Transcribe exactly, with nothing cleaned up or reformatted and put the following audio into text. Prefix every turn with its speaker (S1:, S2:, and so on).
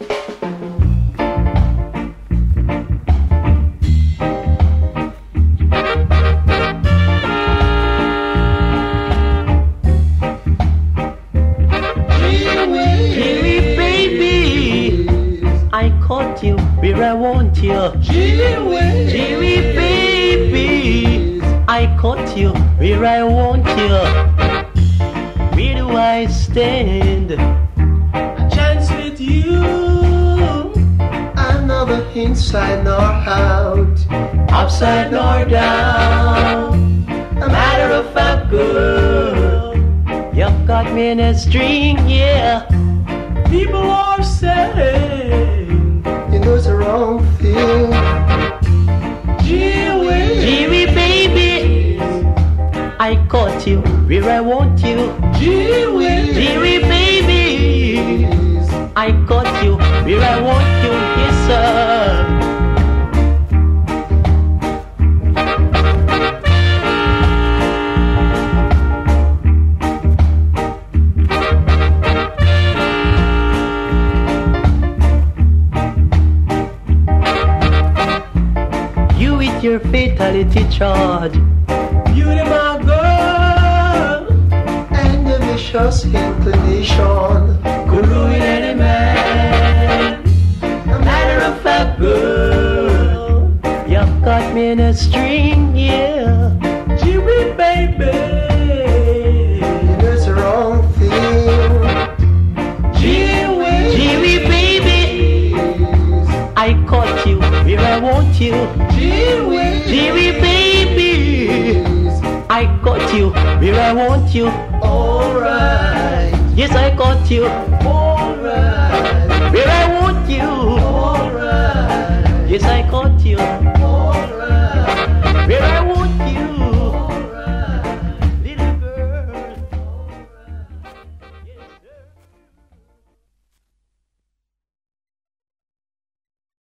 S1: You, where I want you, Jiwi, Jiwi baby. I caught you where I want you. Where do I stand? A chance with you. Another inside nor out, upside nor down. A matter of fact, girl, you've got me in a string, yeah. People are saying you know it's the wrong thing. Jiwi, Jiwi baby, I caught you where I want you. Jiwi, Jiwi baby, I caught you where I want you. Yes sir. Your fatality charge, beauty my girl, and the vicious inclination could ruin any man. A matter of fact, girl, you've got me in a string, yeah. Jiwi baby, you know it's the wrong thing. Jiwi, Jiwi baby, I caught you where I want you. Jiwi, Jiwi baby, I got you where I want you. Alright, yes I got you. Alright, where I want you. Alright, yes I got you.